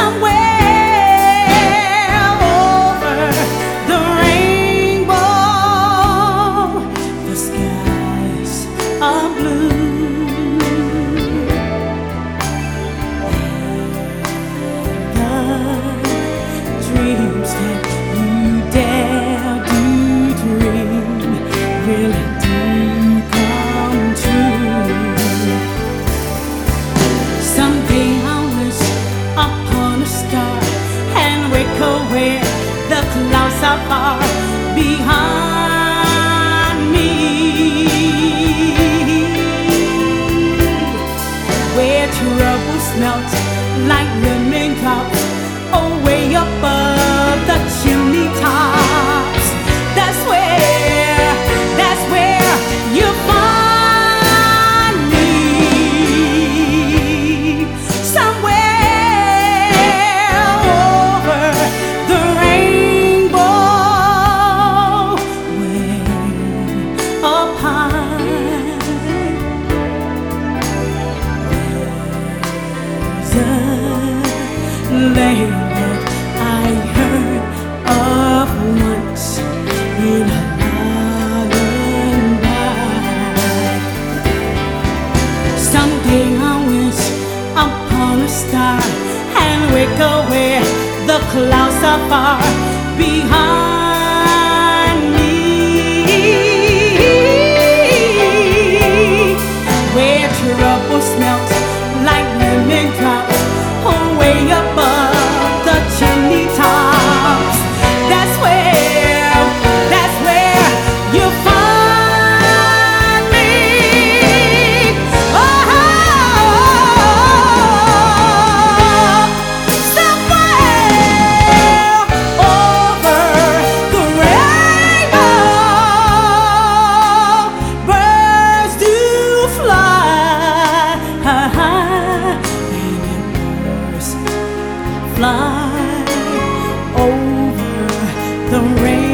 somewhere over the rainbow, the skies are blue, and the dreams that you dare to dream really do come true. Someday I wish upon a star and wake up where the clouds are far behind me, where troubles melt like lemon drops away above the chimney tops. That's where you find me, somewhere over the rainbow, way up high. There's a land that I heard of once in a lullaby. Someday I wish upon a star and wake up where the clouds are far behind me, where troubles melt like lemon drops away above the chimney tops. That's where you find me. Oh, somewhere over the rainbow, birds do fly, baby, birds fly over the rainbow.